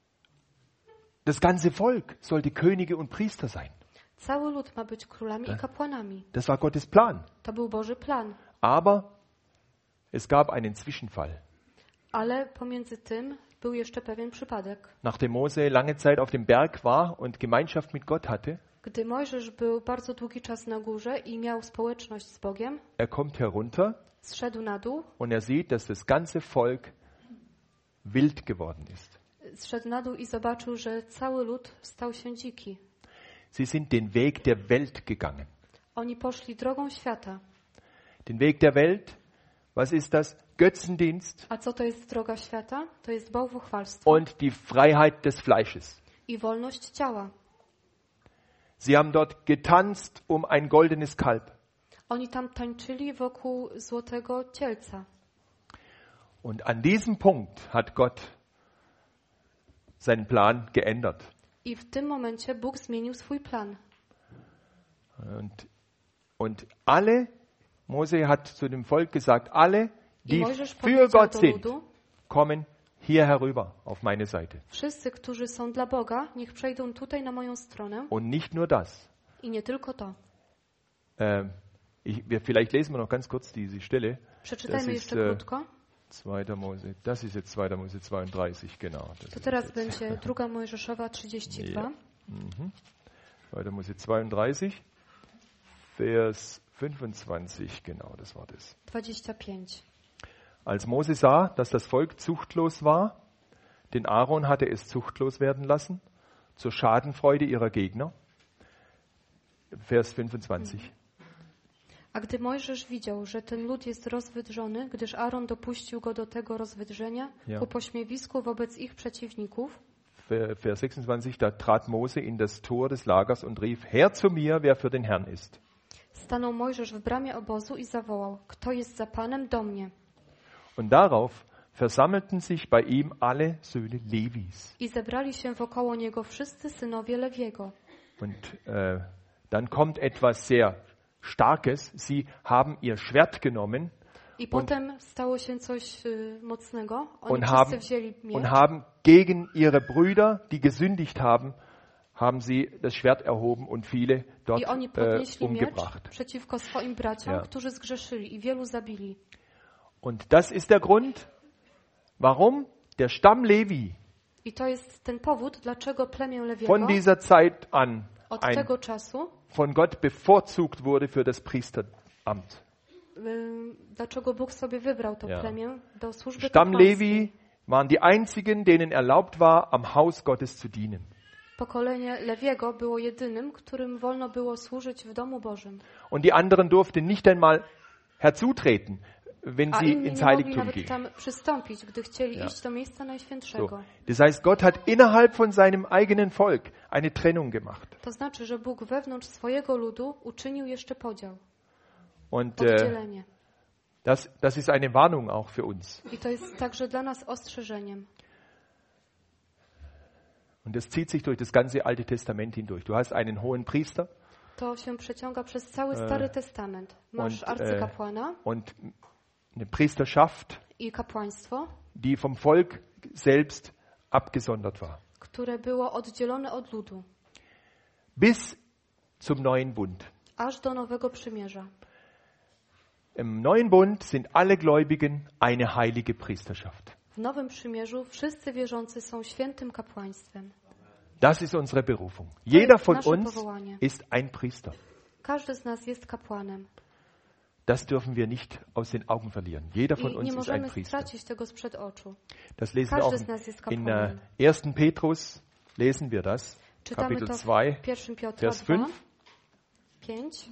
das ganze Volk sollte Könige und Priester sein. Cały lud ma być królami i kapłanami. Das war Gottes Plan. To był Boży plan. Aber es gab einen Zwischenfall. Ale pomiędzy tym był jeszcze pewien przypadek. Nachdem Mose lange Zeit auf dem Berg war und Gemeinschaft mit Gott hatte, Gdy Mojżesz był bardzo długi czas na górze i miał społeczność z Bogiem, er kommt herunter zszedł na dół, und er sieht, dass das ganze Volk wild geworden ist. zszedł na dół i zobaczył, że cały lud stał się dziki. Sie sind den Weg der Welt gegangen. Oni poszli drogą świata. Den Weg der Welt, was ist das? Götzendienst A co to jest droga świata? To jest bałwochwalstwo und die Freiheit des Fleisches. i wolność ciała. Sie haben dort getanzt um ein goldenes Kalb. Oni tam tańczyli wokół złotego cielca. Und an diesem Punkt hat Gott seinen Plan geändert. I w tym momencie Bóg zmienił swój plan. Und, und alle, Mose hat zu dem Volk gesagt, alle, I die Mojżesz für powiedział Gott do sind, ludu, kommen hier herüber auf meine Seite. wszyscy, którzy są dla Boga, niech przejdą tutaj na moją stronę. Und nicht nur das. I nie tylko to. Ähm, ich, wir, vielleicht lesen wir noch ganz kurz diese Stelle. Przeczytajmy Das jeszcze ist, äh, krótko. zweiter Mose, das ist jetzt zweiter Mose zweiunddreißig, genau. Das To ist teraz jetzt. będzie druga Mojżeszowa trzydzieści dwa. Ja. Mhm. zweiter Mose zweiunddreißig, Vers fünfundzwanzig, genau, das war das. dwadzieścia pięć. Als Mose sah, dass das Volk zuchtlos war, denn Aaron hatte es zuchtlos werden lassen, zur Schadenfreude ihrer Gegner. Vers fünfundzwanzig. A gdy Mojżesz widział, że ten lud jest rozwydrzony, gdyż Aaron dopuścił go do tego rozwydrzenia, Ja. ku pośmiewisku wobec ich przeciwników, Vers sechsundzwanzig, da trat Mose in das Tor des Lagers und rief, Herr zu mir, wer für den Herrn ist. stanął Mojżesz w bramie obozu i zawołał, kto jest za Panem, do mnie. Und darauf versammelten sich bei ihm alle Söhne Levis. I zebrali się wokoło niego wszyscy synowie Lewiego. Und äh, dann kommt etwas sehr Starkes. Sie haben ihr Schwert genommen I potem stało się coś y, mocnego. Oni und wszyscy haben, wzięli und miecz haben gegen ihre Brüder, die gesündigt haben, haben sie das Schwert erhoben und viele dort i oni äh, podnieśli miecz umgebracht. przeciwko swoim braciom, Ja. którzy zgrzeszyli i wielu zabili. Und das ist der Grund, warum der Stamm Levi I to jest ten powód, dlaczego plemię Lewiego von dieser Zeit an od ein, tego czasu von Gott bevorzugt wurde für das Priesteramt. y, dlaczego Bóg sobie wybrał to Ja. plemię do służby Stamm kapłańskiej. Levi waren die einzigen, denen erlaubt war, am Haus Gottes zu dienen. Pokolenie Lewiego było jedynym, którym wolno było służyć w domu Bożym. Und die anderen durften nicht einmal herzutreten, wenn A sie inni ins nie mogli Heiligtum nawet gingen. tam przystąpić, gdy chcieli Ja. iść do miejsca Najświętszego. So. Das heißt, Gott hat innerhalb von seinem eigenen Volk eine Trennung gemacht. To znaczy, że Bóg wewnątrz swojego ludu uczynił jeszcze podział, Und äh, oddzielenie. das, das ist eine Warnung auch für uns. I to jest także dla nas ostrzeżeniem. Und das zieht sich durch das ganze Alte Testament hindurch. Du hast einen hohen Priester To się przeciąga przez cały Stary Testament. Masz und, arcykapłana und eine Priesterschaft, i kapłaństwo, die vom Volk selbst abgesondert war. które było oddzielone od ludu, Bis zum neuen Bund. aż do Nowego Przymierza. Im neuen Bund sind alle Gläubigen eine heilige Priesterschaft. W Nowym Przymierzu wszyscy wierzący są świętym kapłaństwem. Das ist unsere Berufung. Jeder jest von nasze uns powołanie. ist ein Priester. Każdy z nas jest kapłanem. Das dürfen wir nicht aus den Augen verlieren. Jeder von I uns nie ist ein możemy Priester. stracić tego sprzed oczu. Das lesen wir Każdy auch z nas jest in kapłanem. äh, ersten Petrus, lesen wir das, Czytamy Kapitel to zwei, w pierwszym Piotra Vers dwa, fünf. pięć.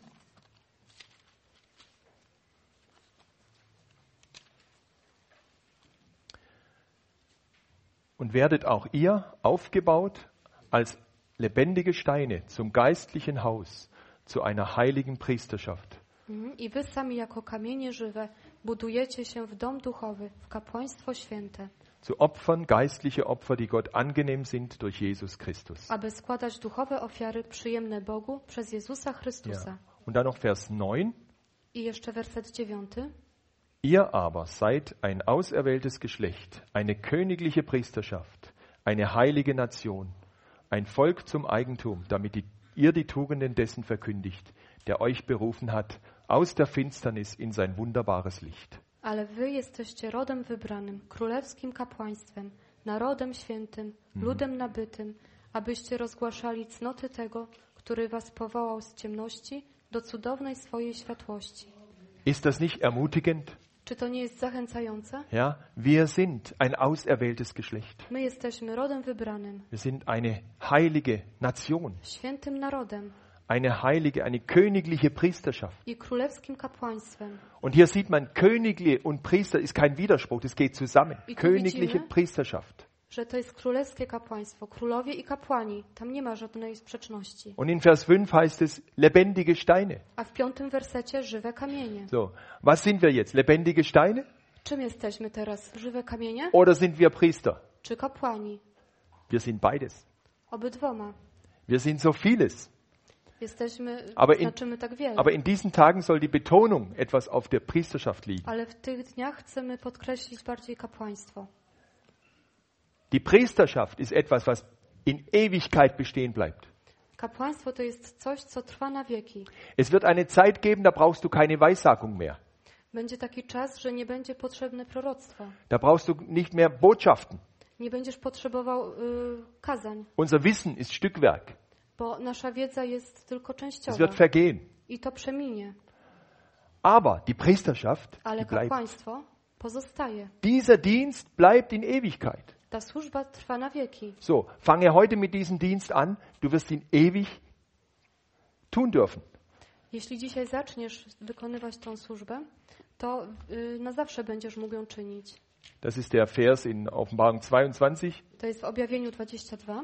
Und werdet auch ihr aufgebaut als lebendige Steine zum geistlichen Haus, zu einer heiligen Priesterschaft. Mhm. I wy sami jako kamienie żywe budujecie się w dom duchowy, w kapłaństwo święte, Zu Opfern, geistliche Opfer, die Gott angenehm sind durch Jesus Christus. aby składać duchowe ofiary przyjemne Bogu przez Jezusa Chrystusa. Ja. Und dann noch Vers neun. I jeszcze werset dziewiąty. Ihr aber seid ein auserwähltes Geschlecht, eine königliche Priesterschaft, eine heilige Nation, ein Volk zum Eigentum, damit die, ihr die Tugenden dessen verkündigt, der euch berufen hat, aus der Finsternis in sein wunderbares Licht. Ale wy jesteście rodem wybranym, królewskim kapłaństwem, narodem świętym, ludem nabytym, abyście rozgłaszali cnoty tego, który was powołał z ciemności do cudownej swojej światłości. Ist das nicht ermutigend? Czy to nie jest zachęcające? Ja, wir sind ein auserwähltes Geschlecht. My jesteśmy rodem wybranym, Wir sind eine heilige Nation, świętym narodem eine heilige, eine königliche Priesterschaft. i królewskim kapłaństwem. Und hier sieht man, Königliche und Priester ist kein Widerspruch, das geht zusammen. I tu Königliche widzimy- Priesterschaft. że to jest królewskie kapłaństwo, królowie i kapłani. Tam nie ma żadnej sprzeczności. Und in Vers fünf heißt es lebendige Steine. A w piątym wersecie żywe kamienie. So, was sind wir jetzt? Lebendige Steine? Czym jesteśmy teraz? Żywe kamienie? Oder sind wir Priester? Czy kapłani? Wir sind beides. Obydwoma. Wir sind so vieles. Jesteśmy, Aber in, znaczymy tak wiele. aber in diesen Tagen soll die Betonung etwas auf der Priesterschaft liegen. Ale w tych dniach chcemy podkreślić bardziej kapłaństwo. Die Priesterschaft ist etwas, was in Ewigkeit bestehen bleibt. Kapłaństwo to jest coś, co trwa na wieki. Es wird eine Zeit geben, da brauchst du keine Weissagung mehr. Będzie taki czas, że nie będzie potrzebne proroctwo. Da brauchst du nicht mehr Botschaften. Nie będziesz potrzebował y, kazań, Unser Wissen ist Stückwerk. bo nasza wiedza jest tylko Es częściowa. wird vergehen. I to przeminie. Aber die Priesterschaft, Ale die bleibt. kapłaństwo pozostaje. Dieser Dienst bleibt in Ewigkeit. Ta służba trwa na wieki. So, fange heute mit diesem Dienst an. Du wirst ihn ewig tun dürfen. Jeśli dzisiaj zaczniesz wykonywać tą służbę, to y, na zawsze będziesz mógł ją czynić. Das ist der Vers in Offenbarung zweiundzwanzig, To jest w Objawieniu dwudziestym drugim,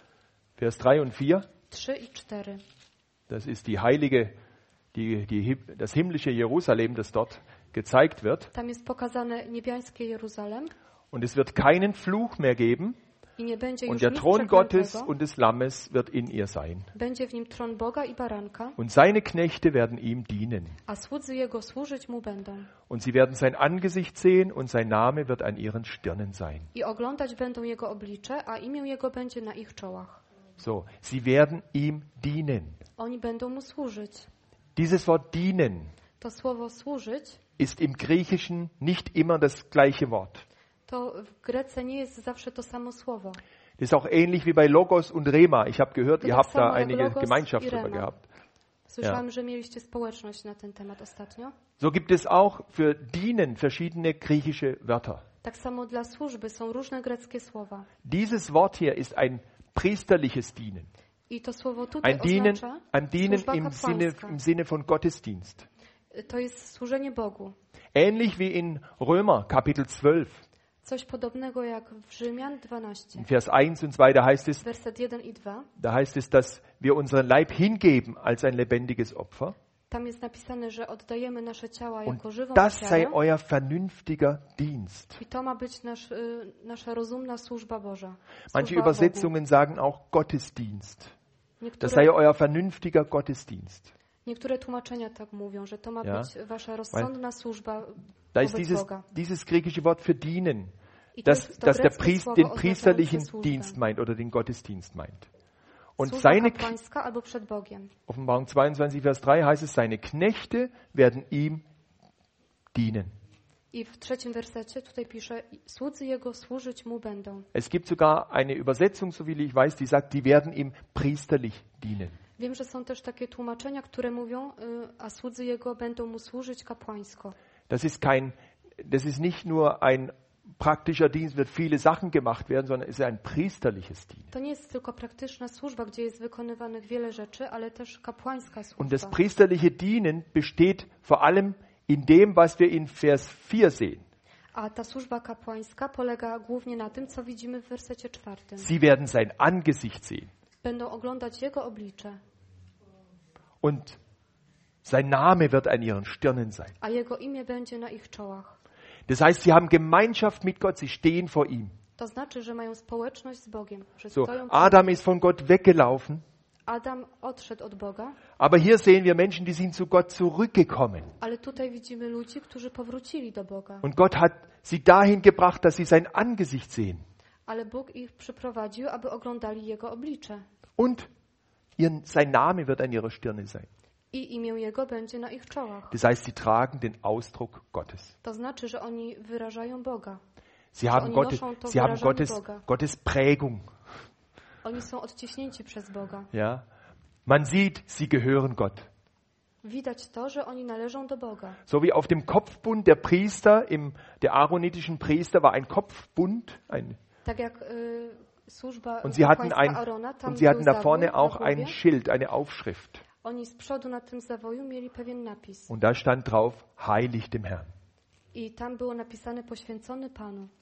Vers drei und vier. trzy i cztery. Das ist die heilige, die, die, das himmlische Jerusalem, das dort gezeigt wird. Tam jest pokazane niebiańskie Jeruzalem Und es wird keinen Fluch mehr geben. i nie będzie Und już der nic Thron Gottes przeklętego. und des Lammes wird in ihr sein. Będzie w nim tron Boga i baranka, Und seine Knechte werden ihm dienen. a słudzy jego służyć mu będą. Und sie werden sein Angesicht sehen und sein Name wird an ihren Stirnen sein. I oglądać będą jego oblicze, a imię jego będzie na ich czołach. So, sie werden ihm dienen. Oni będą mu służyć. Dieses Wort dienen To słowo służyć, ist im Griechischen nicht immer das gleiche Wort. to w Grece nie jest zawsze to samo słowo. Das ist auch ähnlich wie bei Logos und Rema. Ich habe gehört, To ihr tak habt da samo jak einige Logos Gemeinschaft i drüber Rema. gehabt. Słyszałam, że mieliście społeczność na ten temat ostatnio. So gibt es auch für dienen verschiedene griechische Wörter. Tak samo dla służby są różne greckie słowa. Dieses Wort hier ist ein priesterliches Dienen. I to słowo tutaj Ein Dienen, oznacza ein Dienen służba im Sinne, kapłańska. im Sinne von Gottesdienst. To jest służenie Bogu. Ähnlich wie in Römer Kapitel zwölf, Coś podobnego jak w Rzymian dwanaście, in Vers eins und zwei, da heißt es, werset jeden i dwa. da heißt es, dass wir unseren Leib hingeben als ein lebendiges Opfer. Tam jest napisane, że oddajemy nasze ciała Und jako żywą das sei ofiarę. euer vernünftiger Dienst. I to ma być nasz, y, nasza rozumna służba Boża. Manche Służba Bogu. Übersetzungen sagen auch Gottesdienst. Das Niektóre, sei euer vernünftiger Gottesdienst. niektóre tłumaczenia tak mówią, że to ma Ja. być wasza rozsądna służba Da ist wobec dieses, Boga. dieses griechische Wort für dienen, I to das, jest to das der greckie Priest, słowo den oznaczające priesterlichen służbę. Dienst meint oder den Gottesdienst meint. Und Służba seine, kapłańska albo przed Bogiem. Offenbarung zweiundzwanzig, Vers drei heißt es, seine Knechte werden ihm dienen. I w trzecim wersecie tutaj pisze, słudzy jego służyć mu będą. Es gibt sogar eine Übersetzung, so wie ich weiß, die sagt, die werden ihm priesterlich dienen. Wiem, że są też takie tłumaczenia, które mówią, y, a słudzy jego będą mu służyć kapłańsko. Das ist kein, das ist nicht nur ein praktischer Dienst, wird viele Sachen gemacht werden, sondern es ist ein priesterliches Dienst. To nie jest tylko praktyczna służba, gdzie jest wykonywanych wiele rzeczy, ale też kapłańska Und das służba. priesterliche Dienen besteht vor allem in dem, was wir in Vers vier sehen. A ta służba kapłańska polega głównie na tym, co widzimy w wersecie czwartym. Sie werden sein Angesicht sehen Będą oglądać jego oblicze, und sein Name wird an ihren Stirnen sein. a jego imię będzie na ich czołach. Das heißt, sie haben Gemeinschaft mit Gott, sie stehen vor ihm. To znaczy, że mają społeczność z Bogiem, że So, stoją przed Adam ist von Gott weggelaufen, Adam odszedł od Boga, aber hier sehen wir Menschen, die sind zu Gott zurückgekommen. ale tutaj widzimy ludzi, którzy powrócili do Boga. Und Gott hat sie dahin gebracht, dass sie sein Angesicht sehen. Ale Bóg ich przyprowadził, aby oglądali jego oblicze. Und ihren, sein Name wird an ihrer Stirne sein. I imię jego będzie na ich czołach. Das heißt, sie tragen den Ausdruck Gottes. To znaczy, że oni wyrażają Boga. Sie haben, oni Gottes, noszą to sie haben wyrażanie Gottes, Boga. Gottes Prägung. Oni są odciśnięci przez Boga. Ja? Man sieht, sie gehören Gott. Widać to, że oni należą do Boga. So wie auf dem Kopfbund der Priester, im, der aaronitischen Priester war ein Kopfbund. Ein, Tak jak y, służba und sie hatten, kapłańska ein, Arona, tam und sie hatten był da vorne zawój auch na głowie. ein Schild, eine Aufschrift. Oni z przodu na tym zawoju mieli pewien napis. Und da stand drauf, heilig dem Herrn. I tam było napisane poświęcony Panu.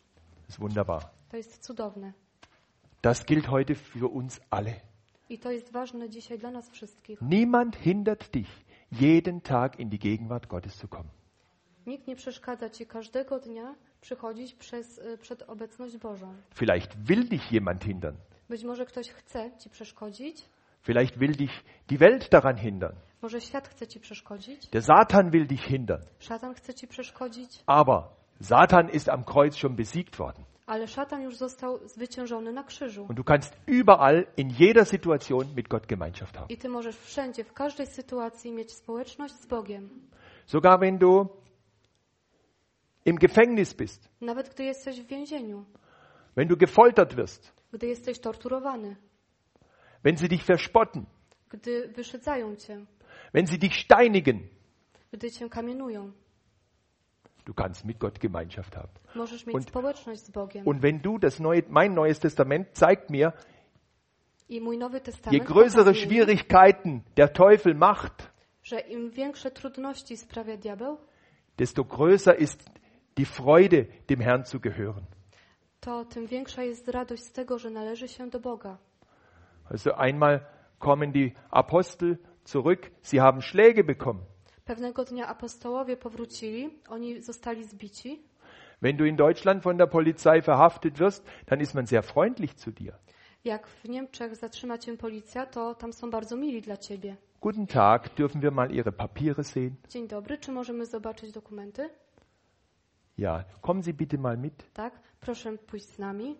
Das ist wunderbar. To jest cudowne. Das gilt heute für uns alle. I to jest ważne dzisiaj dla nas wszystkich. Niemand hindert dich, jeden Tag in die Gegenwart Gottes zu kommen. Nikt nie przeszkadza ci każdego dnia przychodzić przez, y, przed obecność Bożą. Vielleicht will dich jemand hindern. Być może ktoś chce ci przeszkodzić. Vielleicht will dich die Welt daran hindern. Może świat chce ci przeszkodzić. Der Satan will dich hindern. Szatan chce ci przeszkodzić. Aber Satan ist am Kreuz schon besiegt worden. Ale szatan już został zwyciężony na krzyżu. Und du kannst überall, in jeder Situation mit Gott Gemeinschaft haben. I ty możesz wszędzie, w każdej sytuacji mieć społeczność z Bogiem. Sogar wenn du im Gefängnis bist, Nawet gdy jesteś w więzieniu, wenn du gefoltert wirst, gdy jesteś torturowany, wenn sie dich verspotten, gdy wyszydzają cię, wenn sie dich steinigen, gdy cię kamienują. du kannst mit Gott Gemeinschaft haben. Możesz mieć Und- społeczność z Bogiem. Und wenn du das neue, mein neues Testament zeigt mir, I mój Nowy je Testament größere pokazuje mi, Schwierigkeiten der Teufel macht, że im większe trudności sprawia diabeł, desto größer ist die Freude, dem Herrn zu gehören. to tym większa jest radość z tego, że należy się do Boga. Also einmal kommen die Apostel zurück, sie haben Schläge bekommen. Pewnego dnia apostołowie powrócili, oni zostali zbici. Wenn du in Deutschland von der Polizei verhaftet wirst, dann ist man sehr freundlich zu dir. Jak w Niemczech zatrzyma cię policja, to tam są bardzo mili dla ciebie. Guten Tag, dürfen wir mal Ihre Papiere sehen? Dzień dobry, czy możemy zobaczyć dokumenty? Ja, kommen Sie bitte mal mit. Tak, proszę pójść z nami.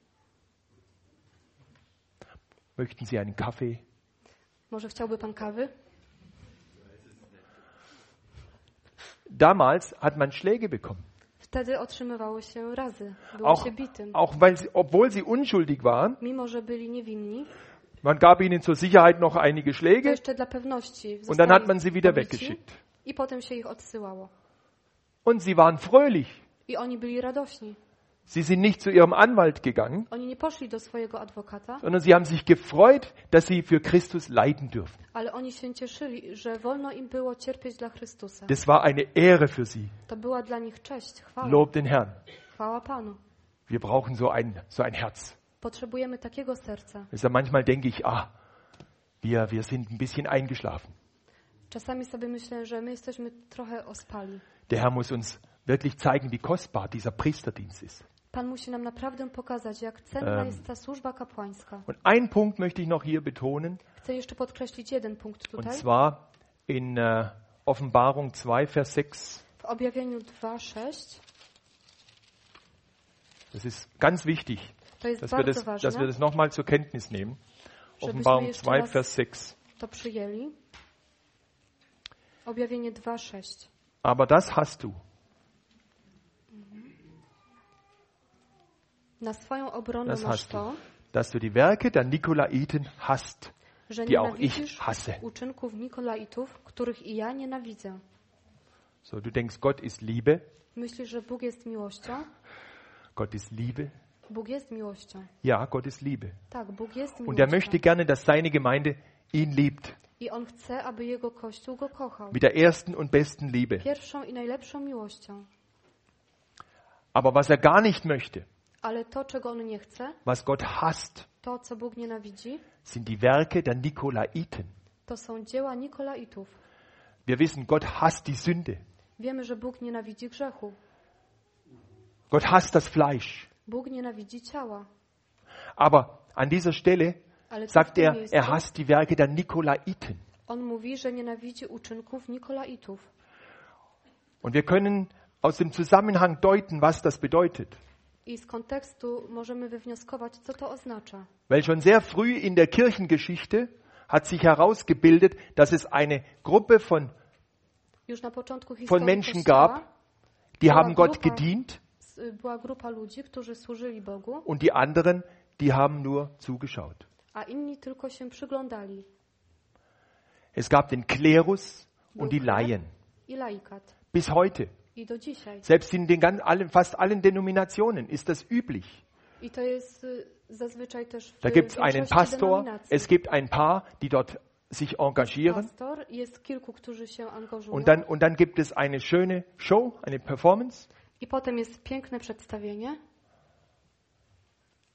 Möchten Sie einen Kaffee? Może chciałby pan kawy? Damals hat man Schläge bekommen. Wtedy otrzymywało się razy, było Auch, się bitym. auch weil sie, obwohl sie unschuldig waren, Mimo, że byli niewinni, man gab ihnen zur Sicherheit noch einige to Schläge jeszcze dla pewności und dann hat man zostali sie wieder pobici weggeschickt. i potem się ich odsyłało. Und sie waren fröhlich. I oni byli radośni. Sie sind nicht zu ihrem Anwalt gegangen, Oni nie poszli do swojego adwokata, sondern sie haben sich gefreut, dass sie für Christus leiden dürfen. ale oni się cieszyli, że wolno im było cierpieć dla Chrystusa. Das war eine Ehre für sie. To była dla nich cześć, chwała. Lob den Herrn. Chwała Panu. Wir brauchen so ein, so ein Herz. Potrzebujemy takiego serca. Also manchmal denke ich, ah, wir, wir sind ein bisschen eingeschlafen. Czasami sobie myślę, że my jesteśmy trochę ospali. Der Herr muss uns wirklich zeigen, wie kostbar dieser Priesterdienst ist. Pan musi nam naprawdę pokazać, jak cenna Um. jest ta służba kapłańska. Und einen Punkt möchte ich noch hier betonen, Chcę jeszcze podkreślić jeden punkt und tutaj. zwar in äh, Offenbarung zwei, Vers sechs. W objawieniu dwa, sześć. Das ist ganz wichtig, To jest dass wir bardzo das, ważne, dass wir das nochmal zur Kenntnis nehmen. żebyśmy Offenbarung jeszcze zwei, raz Vers sechs. to przyjęli. Objawienie dwa, sześć. Aber das hast du, Na swoją obronę das masz hast du, to, dass du die Werke der Nikolaiten hast, że die auch ich nienawidzisz hasse. uczynków Nikolaitów, których i ja nienawidzę. So, du denkst, Gott ist Liebe. Myślisz, że Bóg jest miłością? Gott ist Liebe. Bóg jest miłością. Ja, Gott ist Liebe. Tak, Bóg jest Und er miłością. möchte gerne, dass seine Gemeinde ihn liebt. I On chce, aby Jego Kościół Go kochał. Mit der ersten und besten Liebe. Pierwszą i najlepszą miłością. Aber was er gar nicht möchte, Ale to, czego On nie chce, was Gott hasst, to, co Bóg nienawidzi, sind die Werke der Nikolaiten. to są dzieła Nikolaitów. Wir wissen, Gott hasst die Sünde. Wiemy, że Bóg nienawidzi grzechu. Gott hasst das Fleisch. Bóg nienawidzi ciała. Aber an dieser Stelle Ale tu w sagt tym er, miejscu er hasst die Werke der Nikolaiten. On mówi, że nienawidzi uczynków Nikolaitów. Und wir können aus dem Zusammenhang deuten, was das bedeutet. I z kontekstu możemy wywnioskować, co to oznacza. Weil schon sehr früh in der Kirchengeschichte hat sich herausgebildet, dass es eine Gruppe von, Już na początku von historii Menschen Kościoła gab, die była haben Gott grupa- gedient s- była grupa ludzi, którzy służyli Bogu, und die anderen, die haben nur zugeschaut. a inni tylko się przyglądali. Es gab den Klerus Był und die chleb Laien. i laikat. Bis heute. I do dzisiaj. Selbst in den ganz, allen, fast allen Denominationen ist das üblich. I to jest y, zazwyczaj też w Da gibt es einen większości Pastor, denominacji. es gibt ein paar, die dort sich engagieren. Pastor, jest kilku, którzy się angażują. Und dann, und dann gibt es eine schöne Show, eine Performance. I potem jest piękne przedstawienie.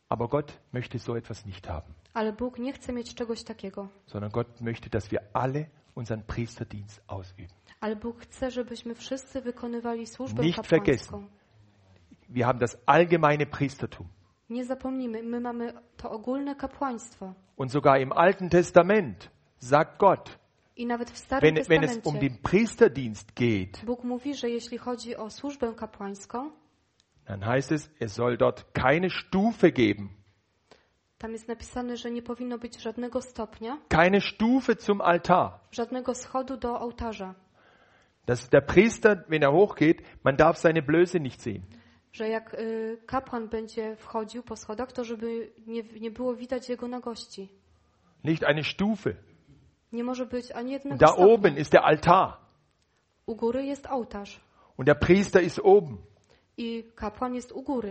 Aber Gott möchte so etwas nicht haben, Ale Bóg nie chce mieć czegoś takiego. sondern Gott möchte, dass wir alle unseren Priesterdienst ausüben. Ale Bóg chce, żebyśmy wszyscy wykonywali służbę Nicht kapłańską. vergessen. Wir haben das allgemeine Priestertum. Nie zapomnijmy, my mamy to ogólne kapłaństwo. Und sogar im Alten Testament sagt Gott, I nawet w Starym wenn, wenn es Testamencie um den Priesterdienst geht, Bóg mówi, że jeśli chodzi o służbę kapłańską, dann heißt es, es soll dort keine Stufe geben, tam jest napisane, że nie powinno być żadnego stopnia, keine Stufe zum Altar. żadnego schodu do ołtarza. Dass der Priester, wenn er hochgeht, man darf seine Blöße nicht sehen. Że jak y, kapłan będzie wchodził po schodach, to żeby nie, nie było widać jego nagości. Nicht eine Stufe. Nie może być ani jednego Und da stopnia. oben ist der Altar. U góry jest ołtarz Und der Priester ist oben. i kapłan jest u góry.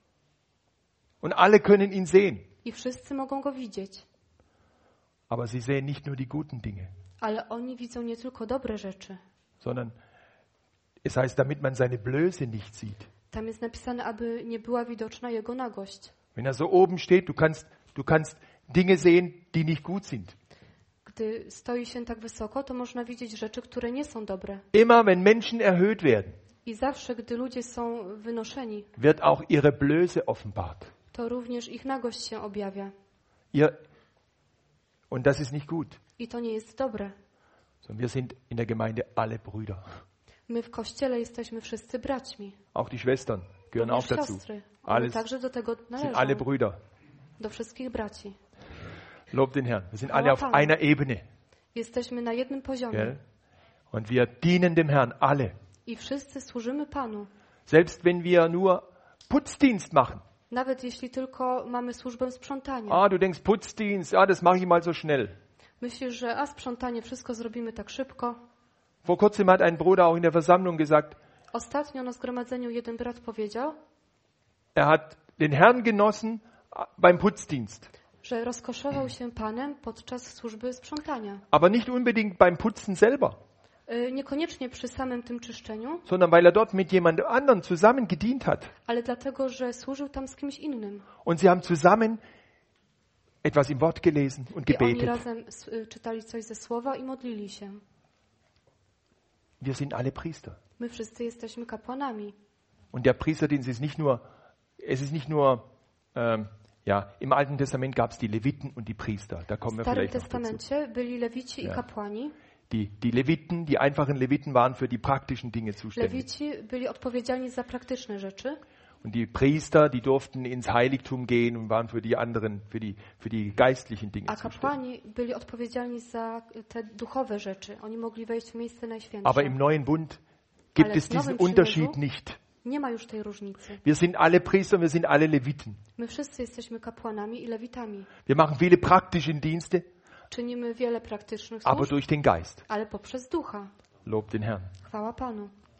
Und alle können ihn sehen. I wszyscy mogą go widzieć. Aber sie sehen nicht nur die guten Dinge, Ale oni widzą nie tylko dobre rzeczy. sondern es heißt, damit man seine Blöße nicht sieht. Tam jest napisane, aby nie była widoczna jego nagość. Wenn er so oben steht, du kannst, du kannst Dinge sehen, die nicht gut sind. Gdy stoi się tak wysoko, to można widzieć rzeczy, które nie są dobre. Immer wenn Menschen erhöht werden, I zawsze, gdy ludzie są wynoszeni, wird auch ihre Blöße offenbart. to również ich nagość się objawia. Ihr, und das ist nicht gut. I to nie jest dobre. Sondern wir sind in der Gemeinde alle Brüder. My w Kościele jesteśmy wszyscy braćmi. Auch die Schwestern gehören auch Również dazu. siostry. Alle One także do tego sind alle należą. Brüder. Do wszystkich braci. Lob den Herrn. Wir sind Chwała alle auf Panu. einer Ebene. Jesteśmy na jednym poziomie. Gell? Und wir dienen dem Herrn alle. I wszyscy służymy Panu. Selbst wenn wir nur Putzdienst machen. Nawet jeśli tylko mamy służbę sprzątania. Ah, du denkst Putzdienst, ja, das mache ich mal so schnell. Myślisz, że a sprzątanie wszystko zrobimy tak szybko. Vor kurzem hat ein Bruder auch in der Versammlung gesagt, Ostatnio na zgromadzeniu jeden brat powiedział, er hat den Herrn genossen beim Putzdienst. że rozkoszował się Panem podczas służby sprzątania. Aber nicht unbedingt beim Putzen selber, Y, Niekoniecznie przy samym tym czyszczeniu, sondern weil er dort mit jemand anderem zusammen gedient hat. ale dlatego, że służył tam z kimś innym. Und sie haben zusammen etwas im Wort gelesen und I oni gebetet. razem s- y, czytali coś ze słowa i modlili się. Wir sind alle Priester. My wszyscy jesteśmy kapłanami. Und der Priesterdienst ist nicht nur, es ist nicht nur, ähm, ja, im Alten Testament gab es die Leviten und die Priester. Da kommen W wir Starym vielleicht noch dazu. Testamencie byli lewici Ja. i kapłani. Die, die Leviten, die einfachen Leviten waren für die praktischen Dinge zuständig. Lewici byli odpowiedzialni za praktyczne rzeczy, Und die Priester, die durften ins Heiligtum gehen und waren für die anderen, für die, für die geistlichen Dinge a zuständig. kapłani byli odpowiedzialni za te duchowe rzeczy. Oni mogli wejść w miejsce najświętsze. Aber im neuen Bund gibt Ale es w diesen Nowym Unterschied Przymierzu nicht. Nie ma już tej różnicy. Wir sind alle Priester, wir sind alle Leviten. My wszyscy jesteśmy kapłanami i lewitami. Wir machen viele praktische Dienste, Czynimy wiele praktycznych aber służb, durch den Geist. ale poprzez ducha. Lob den Herrn. Chwała Panu.